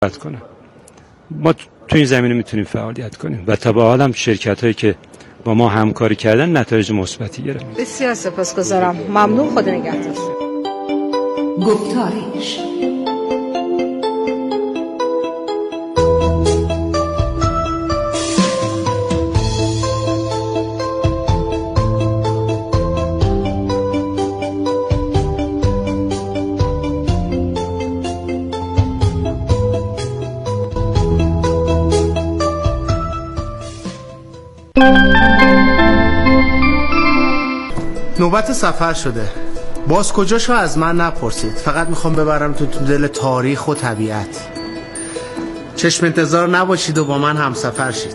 کنم. ما تو این زمینه میتونیم فعالیت کنیم و تا به حال هم شرکت‌هایی که با ما همکاری کردن نتایج مثبتی گرفتن. بسیار سپاسگزارم. ممنون. خدا نگهدار. گفتارش نوبت سفر شده. باز کجاشو از من نپرسید، فقط میخوام ببرم تو دل تاریخ و طبیعت. چشم انتظار نباشید و با من همسفر شید.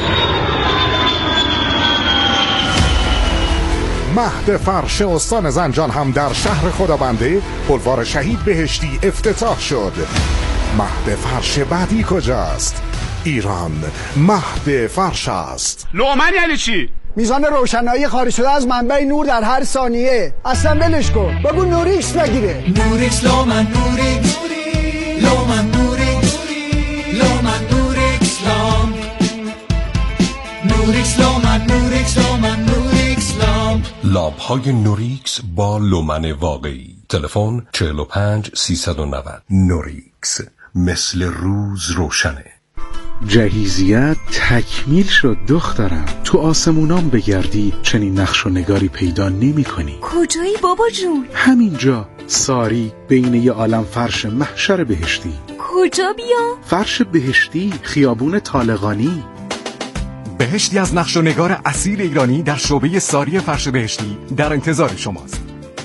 مهد فرش استان زنجان هم در شهر خدابنده بلوار شهید بهشتی افتتاح شد. مهد فرش بعدی کجاست؟ ایران مهد فرش است. لومن یعنی چی؟ میزان روشنایی خارج شده از منبع نور در هر ثانیه. اصلا ولش کن، بگو نوریکس بگیره. نوریکس لومن نوریکس لومن نوریکس لومن نوریکس لام نوریکس لومن نوریکس لومن نوریکس لام. لامپ های نوریکس با لومن واقعی. تلفن 45 390. نوریکس مثل روز روشنه. جهیزیت تکمیل شد دخترم. تو آسمونام بگردی چنین نقش و نگاری پیدا نمی کنی. کجایی بابا جون؟ همینجا ساری بین یه عالم فرش محشر بهشتی. کجا بیام؟ فرش بهشتی، خیابون طالقانی. بهشتی از نقش و نگار اصیل ایرانی در شعبه ساری فرش بهشتی در انتظار شماست.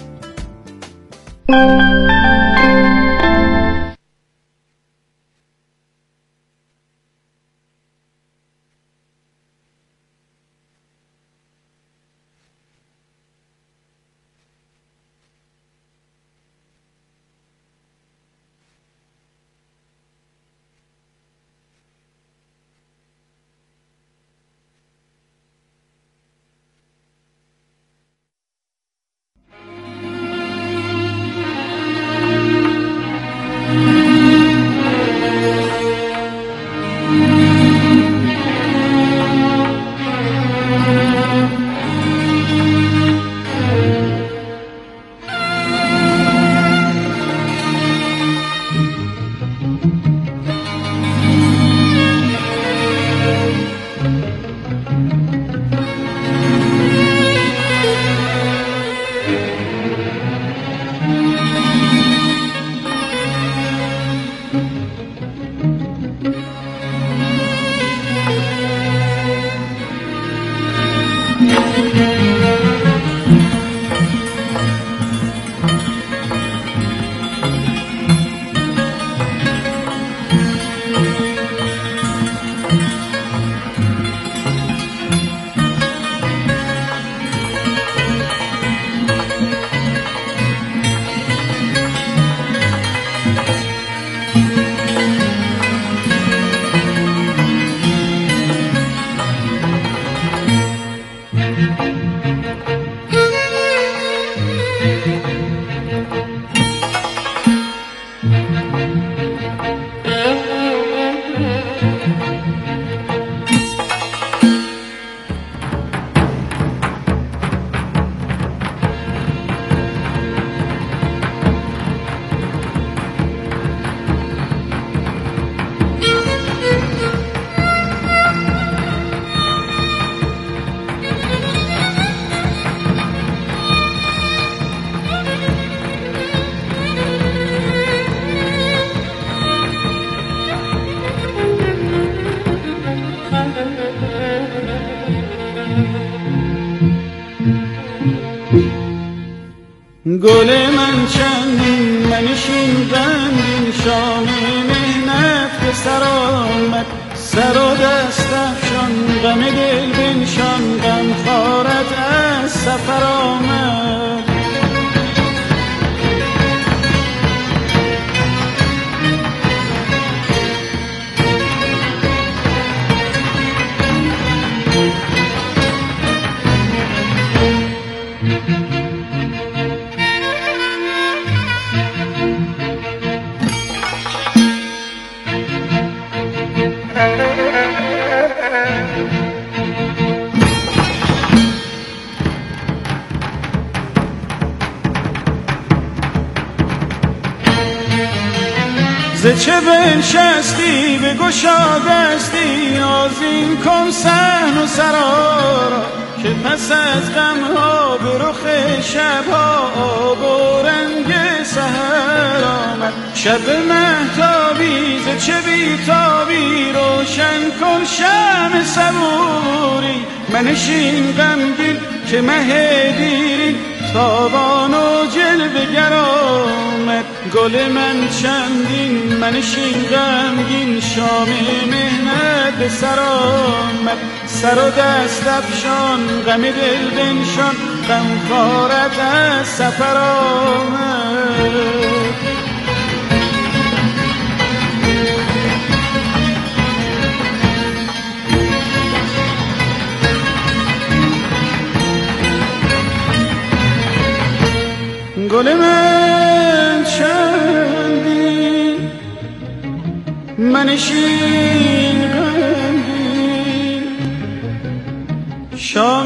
گل من چندین منشین بندین شام مهنت به سر آمد سر و دست افشان غم دل بنشان غم خارت از سفر آمد بنشستی بگشا دستی آذین کن صحن و سرا را که پس از غمها به رخ شبها آب و رنگ سحر آمد شب مهتابی ز چه بیتابی روشن کن شمع صبوری منشین غمگین که مه دیرین تابان و جلوه گر آمد گل من چندین منشین غمگین شام مهنت به سر آمد سر و دست افشان غم دل بنشان غمخوارت از سفر آمد گل من چندین منشین غمگین شام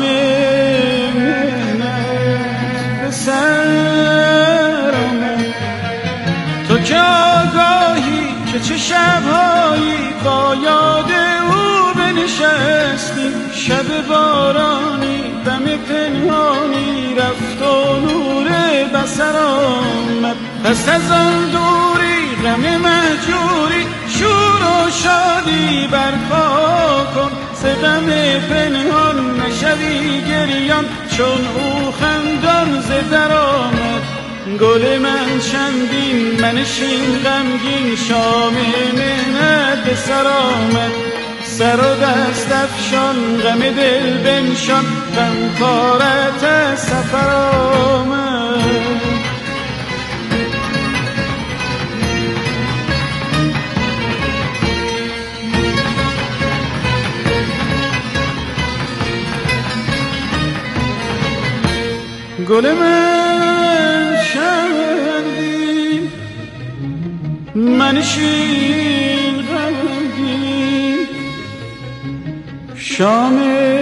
مهنت به سر آمد تو که آگاهی که چه شبهایی با یاد او بنشستی شب بارانی دم پنهانی رفت و نور بسر آمد پس از آن دوری غم مهجوری شور و شادی برپا کن ز غم پنهان نشوی گریان چون او خندان ز در آمد گل من چندین منشین غمگین شام مهنت به سر آمد سر و دست افشان غم دل بنشان غمخوارت از سفر آمد گل من چندین منشین غمگین شام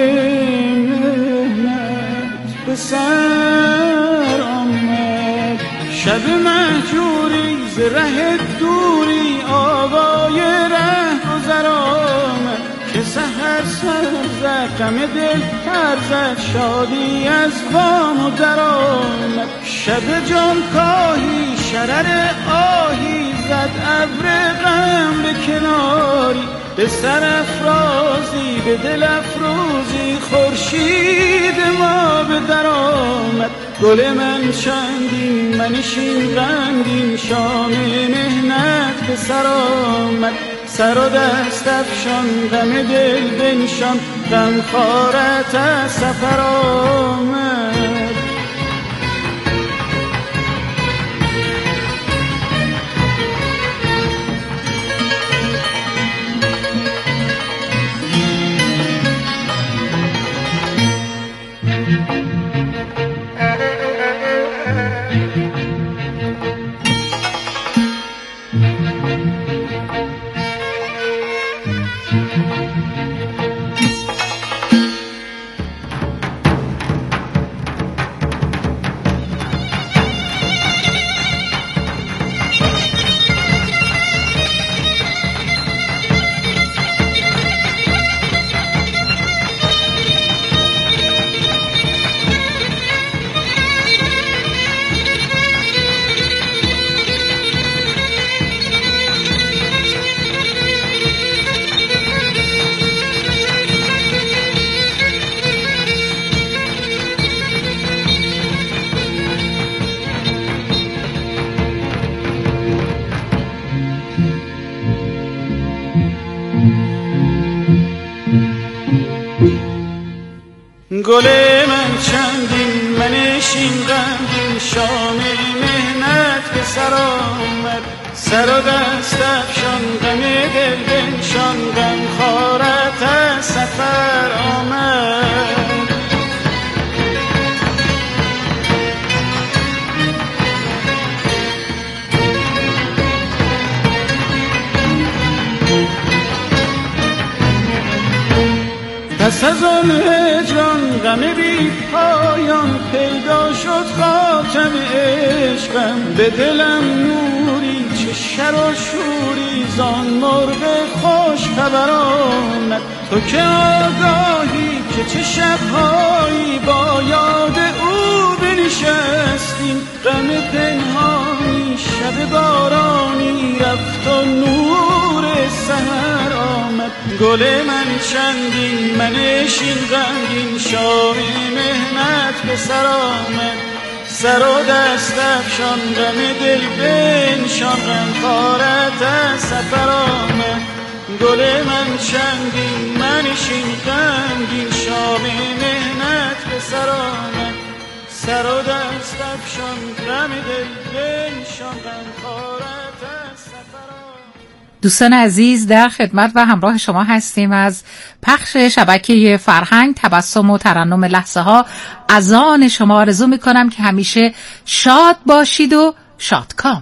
مهنت به سر آمد شب مهجوری ز ره دوری آوای ره گذر آمد که سحر سر زد غم دل پر زد شادی از بام و در آمد شب جان کاهی شرر آهی زد ابر غم به کناری به سر افرازی به دل افروزی خورشید ما به در آمد گل من چندین منشین غمگین شام مهنت به سر آمد سر و دست افشان غم دل بنشان غمخوارت از سفر آمد گل من چندین منشین غمگین شام مهنت به سر آمد سر و دست افشان غم دل بنشان غمخوارت از سفر آمد پس از آن هجران غم بی پایان پیدا شد خاتم عشقم به دلم نوری چه شر و شوری زان مرغ خوش خبر آمد تو که آگاهی که چه شبهایی با یاد او بنشستیم غم پنهانی شب بارانی رفت و نور سحر آمد گل من چندین منشین غمگین شام مهنت به سر آمد سر و دست افشان غم دل بنشان غم خارت از سفر آمد گل من چندین منشین غمگین شام مهنت به سر آمد سر و دست افشان غم دل بنشان غم خارت از سفر آمد. دوستان عزیز در خدمت و همراه شما هستیم از پخش شبکه فرهنگ تبسم و ترنم لحظه ها. از آن شما آرزو میکنم که همیشه شاد باشید و شادکام.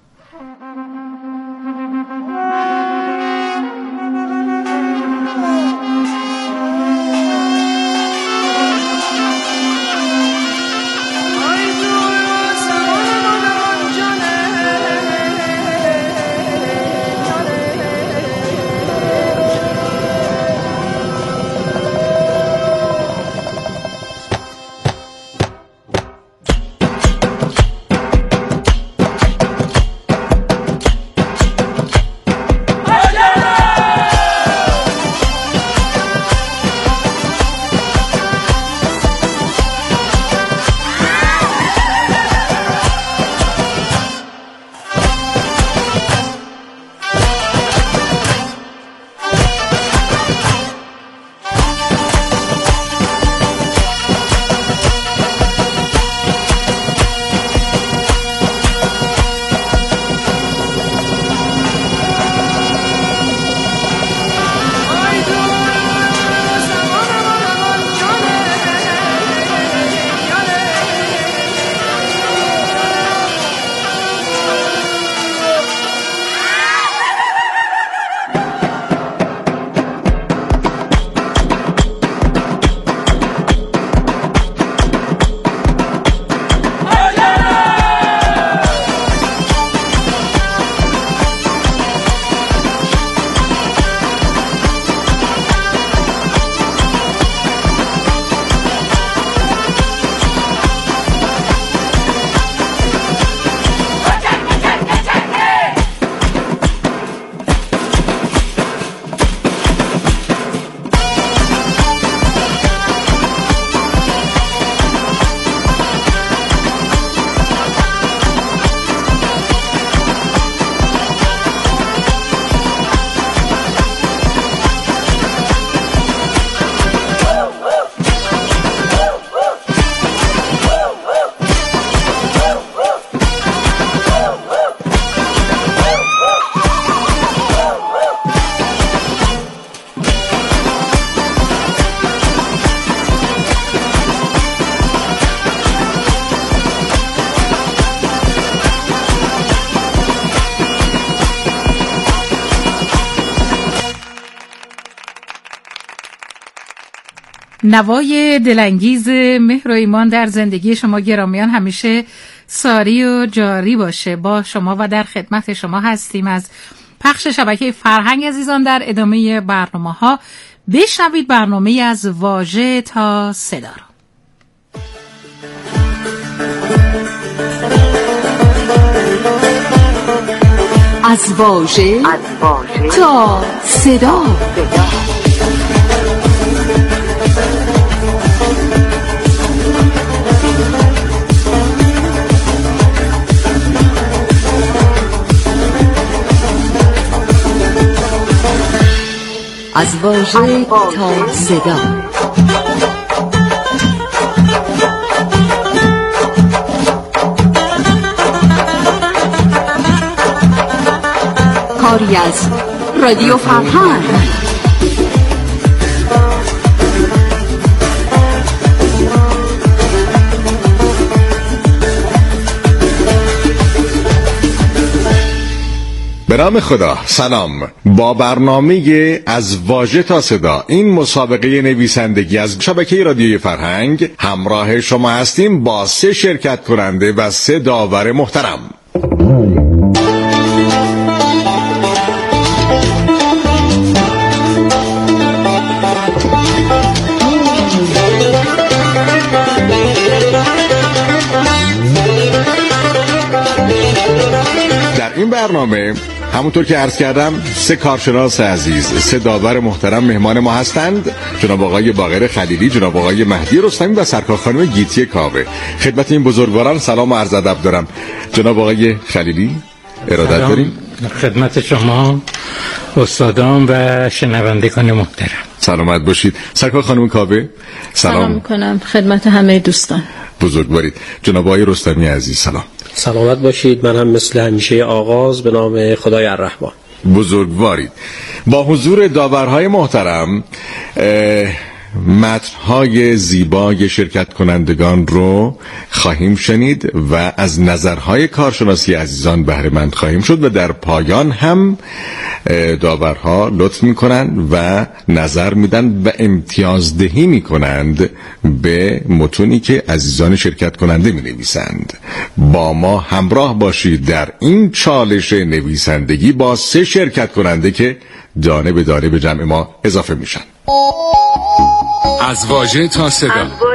نوای دلانگیز مهر و ایمان در زندگی شما گرامیان همیشه ساری و جاری باشه. با شما و در خدمت شما هستیم از پخش شبکه فرهنگ. عزیزان در ادامه برنامه ها بشنوید برنامه از واژه تا صدا رو. از واژه تا صدا. از واژه تا صدا. کاری از رادیو فرهنگ. به نام خدا. سلام. با برنامه از واژه تا صدا، این مسابقه نویسندگی از شبکه رادیوی فرهنگ، همراه شما هستیم با 3 شرکت کننده و 3 داور محترم. در این برنامه همونطور که عرض کردم 3 کارشناس عزیز، 3 داور محترم مهمان ما هستند. جناب آقای باقر خلیلی، جناب آقای مهدی رستمی و سرکار خانم گیتی کاوه. خدمت این بزرگواران سلام و عرض ادب دارم. جناب آقای خلیلی ارادت داریم. خدمت شما استادان و شنوندگان محترم. سلامت باشید. سرکار خانم کاوه سلام میکنم خدمت همه دوستان. بزرگوارید. جناب آقای رستمی عزیز سلام. سلامت باشید. من هم مثل همیشه آغاز به نام خدای الرحمن. بزرگوارید. با حضور داورهای محترم متن‌های زیبای شرکت کنندگان رو خواهیم شنید و از نظرهای کارشناسی عزیزان بهره مند خواهیم شد و در پایان هم داورها لطف میکنند و نظر میدن و امتیازدهی میکنند به متونی که عزیزان شرکت کننده می نویسند. با ما همراه باشید در این چالش نویسندگی با 3 شرکت کننده که دانه به دانه به جمع ما اضافه میشن. از واژه تا صدا،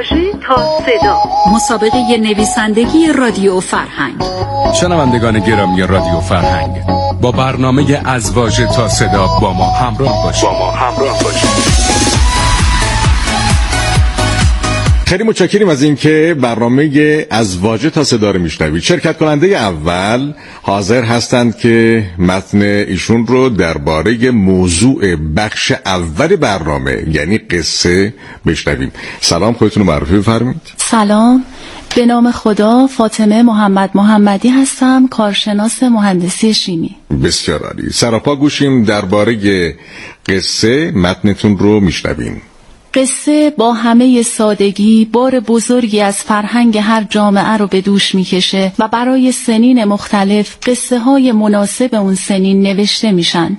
مسابقه نویسندگی رادیو فرهنگ. شنوندگان گرامی رادیو فرهنگ، با برنامه از واژه تا صدا با ما همراه باشید. خیلی متشکریم از اینکه برنامه از واژه تا صدا رو میشنوید. شرکت کننده اول حاضر هستند که متن ایشون رو درباره موضوع بخش اول برنامه یعنی قصه بشنویم. سلام، خودتون رو معرفی بفرمایید. سلام، به نام خدا فاطمه محمدی هستم، کارشناس مهندسی شیمی. بسیار عالی. سراپا گوشیم درباره قصه متنتون رو میشنویم. قصه با همه سادگی بار بزرگی از فرهنگ هر جامعه رو به دوش میکشه و برای سنین مختلف قصه های مناسب اون سنین نوشته میشن.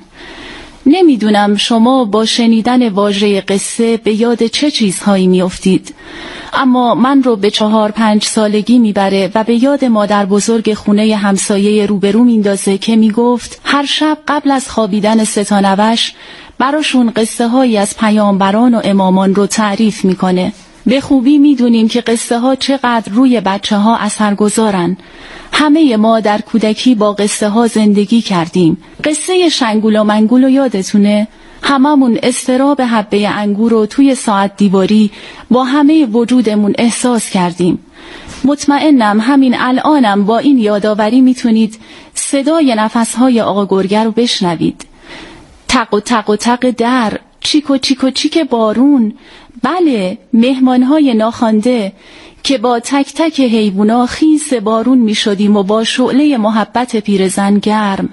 نمیدونم شما با شنیدن واژه قصه به یاد چه چیزهایی میافتید، اما من رو به 4-5 سالگی میبره و به یاد مادر بزرگ خونه همسایه روبرو میندازه که میگفت هر شب قبل از خوابیدن 3 تا نوش براشون قصه هایی از پیامبران و امامان رو تعریف میکنه. به خوبی میدونیم که قصه ها چقدر روی بچه ها اثرگذارن. همه ما در کودکی با قصه ها زندگی کردیم. قصه شنگول و منگول رو یادتونه؟ هممون استراب حبه انگور رو توی ساعت دیواری با همه وجودمون احساس کردیم. مطمئنم همین الانم با این یادآوری میتونید صدای نفسهای آقا گرگه رو بشنوید. تق و تق و تق در، چیک و چیک و چیک بارون. بله، مهمانهای ناخوانده که با تک تک حیوونا خیس بارون می شدیم و با شعله محبت پیرزن گرم.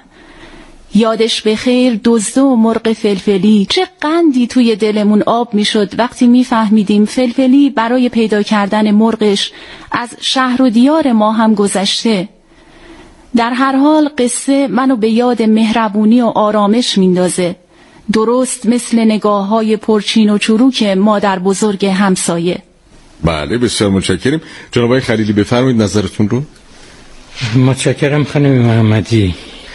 یادش بخیر دزد و مرغ فلفلی، چه قندی توی دلمون آب می شد وقتی می فهمیدیم فلفلی برای پیدا کردن مرغش از شهر و دیار ما هم گذشته. در هر حال قصه منو به یاد مهربونی و آرامش میندازه، درست مثل نگاه‌های پرچین و چروک مادر بزرگ همسایه. بله، بسیار متشکریم. جناب آقای خلیلی بفرمایید نظرتون رو. متشکرم خانم محمدی.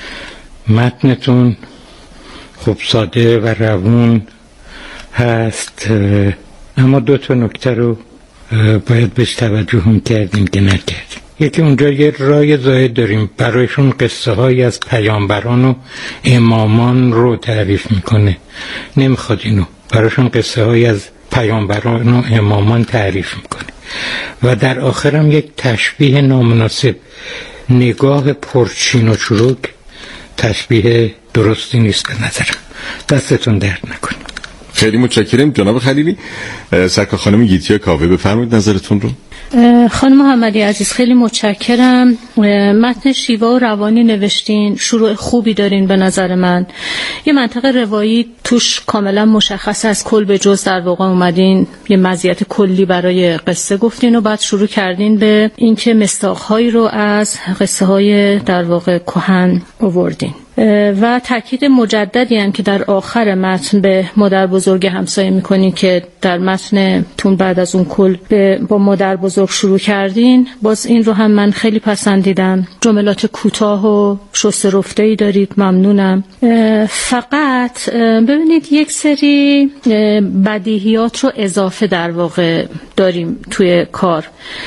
متنتون خوب ساده و روون هست، اما 2 تا نکته رو باید بهش توجه هم کردیم که نکردیم. یکی اونجا یه رای زاید داریم برایشون قصه هایی از پیامبران و امامان رو تعریف میکنه، نمیخواد اینو برایشون قصه هایی از پیامبران و امامان تعریف میکنه. و در آخرم یک تشبیه نامناسب، نگاه پرچین و چروک تشبیه درستی نیست به نظرم. دستتون درد نکنه. خیلی متشکرم جناب خلیلی. سرکار خانم گیتی کاوه بفرمایید نظرتون رو. خانم محمدی عزیز خیلی متشکرم. متن شیوا و روانی نوشتین، شروع خوبی دارین به نظر من. یه منطقه روایی توش کاملا مشخص از کل به جز در واقع اومدین یه مزیت کلی برای قصه گفتین و بعد شروع کردین به اینکه مصداق‌هایی رو از قصه های در واقع کهن آوردین. و تاکید مجددی هم که در آخر متن به مادر بزرگ همسایه میکنین که در متنتون بعد از اون کل با مادر بزرگ شروع کردین. باز این رو هم من خیلی پسندیدم. جملات کوتاه و شسته رفته‌ای دارید، ممنونم. فقط ببینید یک سری بدیهیات رو اضافه در واقع داریم توی کار.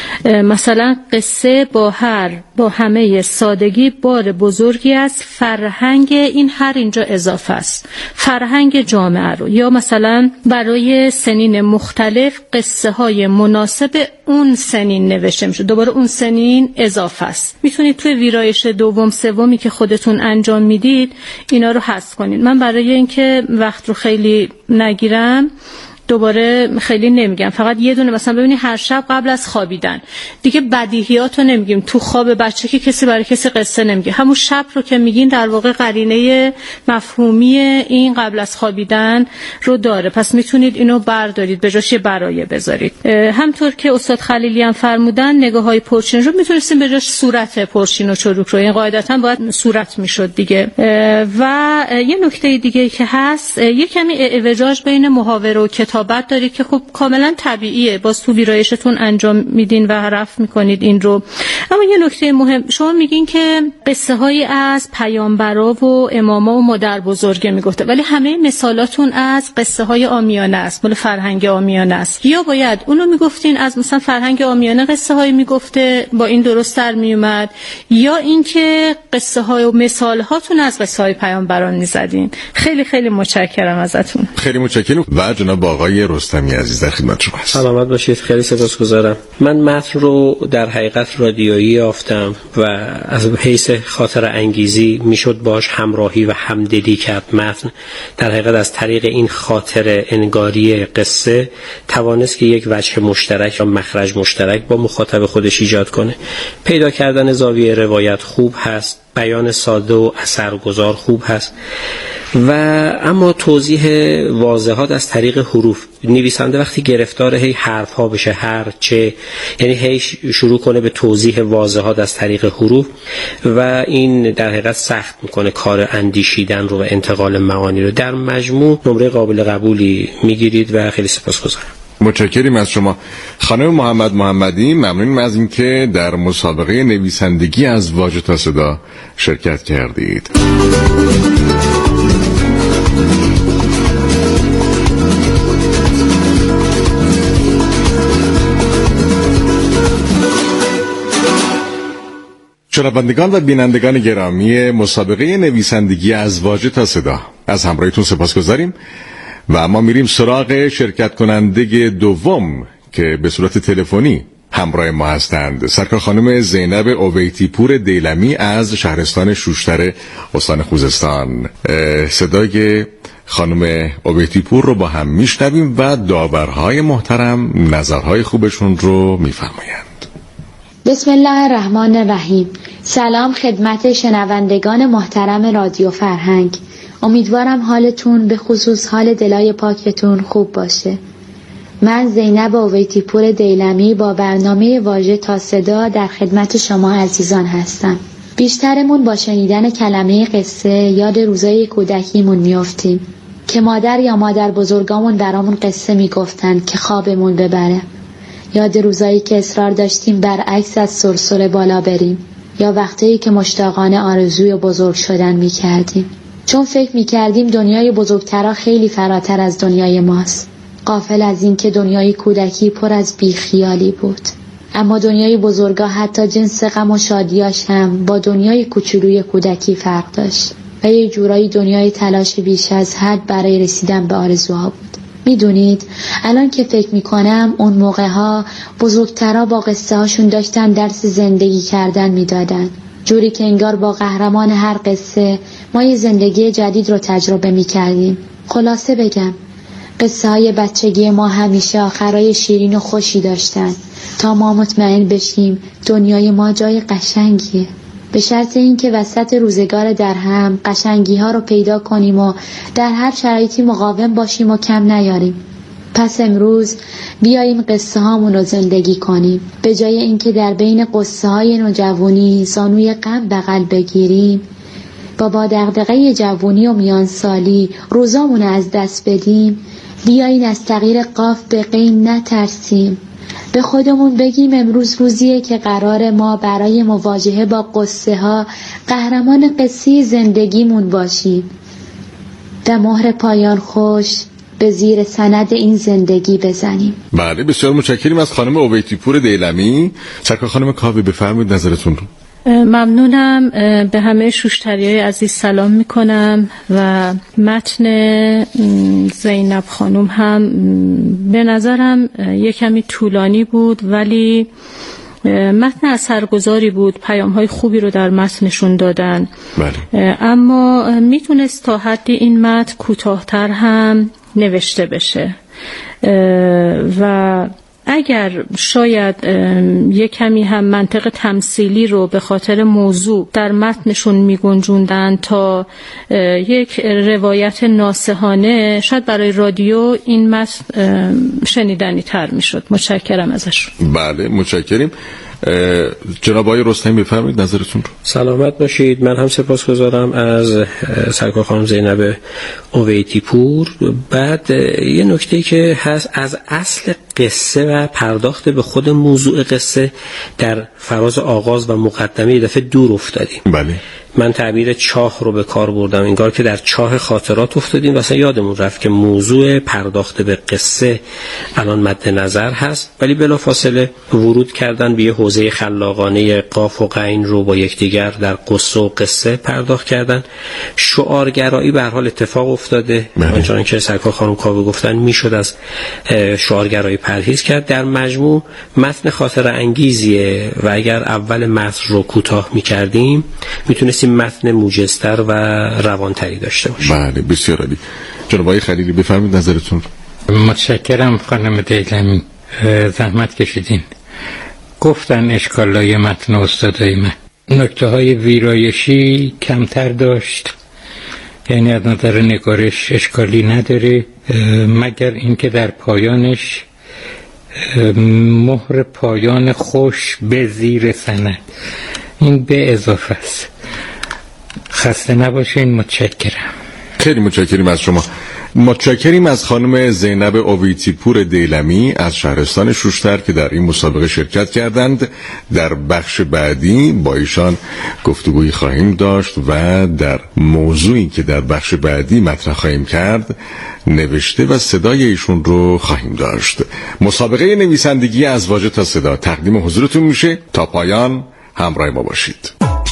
مثلا قصه با همه سادگی بار بزرگی از فرهنگ این هر اینجا اضافه است، فرهنگ جامعه رو، یا مثلا برای سنین مختلف قصه های مناسب اون سنین نوشته میشه، دوباره اون سنین اضافه است. میتونید توی ویرایش دوم سومی که خودتون انجام میدید اینا رو حذف کنید. من برای اینکه وقت رو خیلی نگیرم دوباره خیلی نمیگم، فقط یه دونه مثلا ببینید هر شب قبل از خوابیدن دیگه بدیهیات رو نمیگیم. تو خواب بچه که کسی برای کسی قصه نمیگه، همون شب رو که میگین در واقع قرینه مفهومی این قبل از خوابیدن رو داره، پس میتونید اینو بردارید به جاش برایه بذارید. همطور که استاد خلیلی هم فرمودن نگاه‌های پرچین رو میتونستیم به جاش صورت پرچین و چروک رو، این قاعدتاً باید صورت میشد دیگه. و یه نکته دیگه که هست، یه کمی اعوجاج بین محاوره و کتابت دارید که خب کاملا طبیعیه، باز تو ویرایشتون انجام میدین و رفع میکنید این رو. اما یه نکته مهم، شما میگین که قصه هایی از پیامبرا و اماما و مادر بزرگه میگفته، ولی همه مثالاتون از قصه های عامیانه است، مال فرهنگ عامیانه است. یا باید اونو میگفتین از مثلا فرهنگ عامیانه قصه هایی میگفته با این درست در میومد، یا اینکه قصه های و مثال هاتون از قصه های پیامبران میزدین. خیلی خیلی متشکرم ازتون. خیلی متشکرم. و جناب آقای رستمی عزیز در خدمت شما هستم. سلامت باشید. خیلی سپاسگزارم. من متن رو در حقیقت رادیویی یافتم و از حیث خاطر انگیزی میشد باش همراهی و همدلی کرد. متن در حقیقت از طریق این خاطر انگاری قصه توانست که یک وجه مشترک یا مخرج مشترک با مخاطب خودش ایجاد کنه. پیدا کردن زاویه روایت خوب هست، بیان ساده و اثرگذار خوب هست، و اما توضیح واضحات از طریق حروف. نویسنده وقتی گرفتار هی حرف ها بشه، هر چه، یعنی هی شروع کنه به توضیح واضحات از طریق حروف و این در حقیقت سخت میکنه کار اندیشیدن رو و انتقال معانی رو. در مجموع نمره قابل قبولی میگیرید و خیلی سپاسگزارم. متشکریم از شما. خانم محمد محمدی، ممنونیم از اینکه در مسابقه نویسندگی از واژه تا صدا شرکت کردید. شنوندگان و بینندگان گرامی، مسابقه نویسندگی از واژه تا صدا، از همراهیتون سپاسگزاریم و ما میریم سراغ شرکت کننده دوم که به صورت تلفنی همراه ما هستند. سرکار خانم زینب اویتی پور دیلمی از شهرستان شوشتر استان خوزستان. صدای خانم اویتی پور رو با هم میشنویم و داورهای محترم نظرهای خوبشون رو میفرمایند. بسم الله الرحمن الرحیم. سلام خدمت شنوندگان محترم رادیو فرهنگ. امیدوارم حالتون به خصوص حال دلای پاکتون خوب باشه. من زینب اویتی پور دیلمی با برنامه واژه تا صدا در خدمت شما عزیزان هستم. بیشترمون با شنیدن کلمه قصه یاد روزای کودکیمون میافتیم که مادر یا مادر بزرگامون برامون قصه میگفتن که خوابمون ببره. یاد روزایی که اصرار داشتیم برعکس از سرسره بالا بریم، یا وقتایی که مشتاقانه آرزوی بزرگ شدن میکردیم، چون فکر میکردیم دنیای بزرگترها خیلی فراتر از دنیای ماست، غافل از این که دنیای کودکی پر از بیخیالی بود. اما دنیای بزرگا حتی جنس غم و شادیاش هم با دنیای کوچولوی کودکی فرق داشت و یه جورایی دنیای تلاش بیش از حد برای رسیدن به آرزوها بود. میدونید الان که فکر میکنم اون موقع ها بزرگترها با قصه هاشون داشتن درس زندگی کردن میدادن، جوری که انگار با قهرمان هر قصه ما یه زندگی جدید رو تجربه میکردیم. خلاصه بگم قصه های بچگی ما همیشه آخرای شیرین و خوشی داشتن تا ما مطمئن بشیم دنیای ما جای قشنگیه، به شرط اینکه وسط روزگار درهم قشنگی ها رو پیدا کنیم و در هر شرایطی مقاوم باشیم و کم نیاریم. پس امروز بیاییم قصه هامون رو زندگی کنیم، به جای اینکه در بین قصه های نوجوانی زانوی غم بغل بگیریم با دغدغه جوونی و میانسالی روزامون از دست بدیم، بیایین از تغییر قاف به قین نترسیم. به خودمون بگیم امروز روزیه که قرار ما برای مواجهه با قصه ها قهرمان قصه زندگیمون باشیم و مهر پایان خوش به زیر سند این زندگی بزنیم. بله، بسیار متشکریم از خانم اویتی پور دیلمی. سرکار خانم کاوی بفرمایید نظرتون رو. ممنونم. به همه شوشتریای عزیز سلام میکنم و متن زینب خانم هم به نظرم یک کمی طولانی بود ولی متن اثرگذاری بود، پیام‌های خوبی رو در متنشون دادن. بله. اما میتونست تا حدی این متن کوتاه‌تر هم نوشته بشه و اگر شاید یک کمی هم منطق تمثیلی رو به خاطر موضوع در متنشون میگنجوندن تا یک روایت ناصحانه، شاید برای رادیو این متن شنیدنی تر میشد. متشکرم ازشون. بله متشکریم. جناب آقای رستمی بفرمایید نظرتون رو. سلامت باشید. من هم سپاسگزارم از سرکار خانم زینب اویتی پور. بعد یه نکته که هست، از اصل قصه و پرداخت به خود موضوع قصه در فراز آغاز و مقدمه یه دفعه دور افتادیم. بله. من تعبیر چاه رو به کار بردم، انگار که در چاه خاطرات افتادیم و اصلا یادمون رفت که موضوع پرداخت به قصه الان مد نظر هست، ولی بلافاصله ورود کردن به یه حوزه خلاقانه قاف و غین رو با یکدیگر در قصه و قصه پرداخت کردن. شعارگرایی به هر حال اتفاق افتاده، آنچنان که سرکار خانم کاوی گفتن میشد از شعارگرایی پرهیز کرد. در مجموع متن خاطر انگیزیه و اگر اول متن رو کوتاه می‌کردیم میتونستیم متن موجزتر و روانتری داشته باشیم. بله بسیار عالی. جناب آقای خلیلی بفرمایید نظرتون. متشکرم خانم دیلمی، زحمت کشیدین. گفتن اشکالای متن استادای من، نکته های ویرایشی کمتر داشت، یعنی از نظر نگارش اشکالی نداره، مگر اینکه در پایانش مهر پایان خوش به زیر سند، این به اضافه است. خسته نباشین. متشکرم. خیلی متشکریم از شما. متشکریم از خانم زینب اویتی پور دیلمی از شهرستان شوشتر که در این مسابقه شرکت کردند. در بخش بعدی با ایشان گفتگویی خواهیم داشت و در موضوعی که در بخش بعدی مطرح خواهیم کرد نوشته و صدای ایشون رو خواهیم داشت. مسابقه نویسندگی از واژه تا صدا تقدیم حضورتون میشه. تا پایان همراه ما باشید.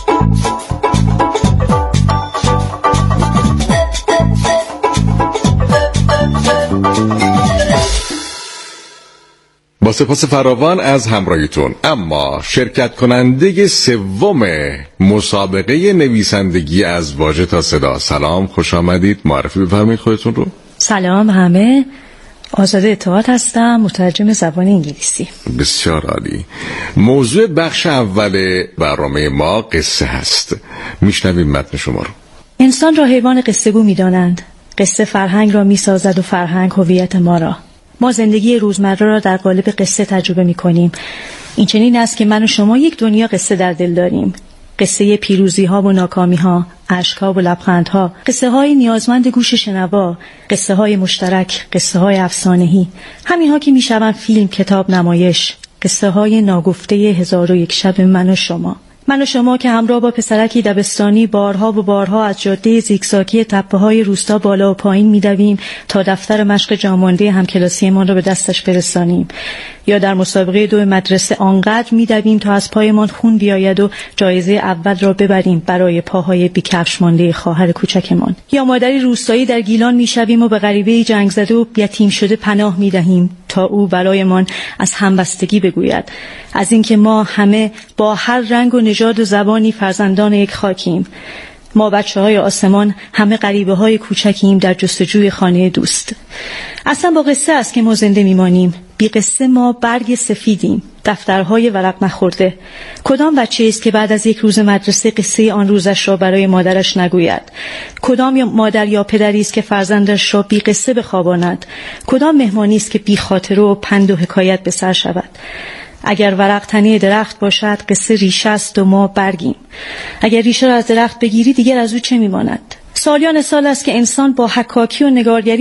با سپاس فراوان از همراهیتون. اما شرکت کننده سوم مسابقه نویسندگی از واژه تا صدا، سلام، خوش آمدید. معرفی بفرمایید خودتون رو. سلام همه، آزاده اطاعت هستم، مترجم زبان انگلیسی. بسیار عالی. موضوع بخش اول برنامه ما قصه هست. میشنویم متن شما رو. انسان را حیوان قصه گو می‌دانند. قصه فرهنگ را می‌سازد و فرهنگ هویت ما را. ما زندگی روزمره را در قالب قصه تجربه می‌کنیم. این چنین است که من و شما یک دنیا قصه در دل داریم. قصه پیروزی‌ها و ناکامی‌ها، اشک‌ها و لبخندها، قصه‌های نیازمند گوش شنوا، قصه‌های مشترک، قصه‌های افسانه‌ای، همین‌ها که می‌شوند فیلم، کتاب، نمایش، قصه‌های ناگفته 1001 شب من و شما. من و شما که همراه با پسرکی دبستانی بارها و بارها از جاده زیگزاگی تپه‌های روستا بالا و پایین می‌دویم تا دفتر مشق جامانده همکلاسیمان را به دستش برسانیم، یا در مسابقه 2 مدرسه آنقدر می‌دویم تا از پایمان خون بیاید و جایزه اول را ببریم برای پاهای بی‌کفش مانده خواهر کوچکمان، یا مادری روستایی در گیلان می‌شویم و به غریبه‌ای جنگ زده و یتیم شده پناه می‌دهیم تا او برایمان از همبستگی بگوید، از اینکه ما همه با هر رنگ و نژاد و زبانی فرزندان یک خاکیم. ما بچه‌های آسمان همه غریبه‌های کوچکیم در جستجوی خانه دوست. اصلا با قصه است که ما زنده میمانیم. بی قصه ما برگ سفیدیم، دفترهای ورق نخورده. کدام بچه است که بعد از یک روز مدرسه قصه آن روزش را برای مادرش نگوید؟ کدام مادر یا پدری است که فرزندش را بی قصه بخواباند؟ کدام مهمانی است که بی خاطره و پند و حکایت به سر شود؟ اگر ورق تنه درخت باشد قصه ریشه است و ما برگیم. اگر ریشه را از درخت بگیری دیگر از او چه میماند؟ سالیان سال است که انسان با حکاکی و نگارگری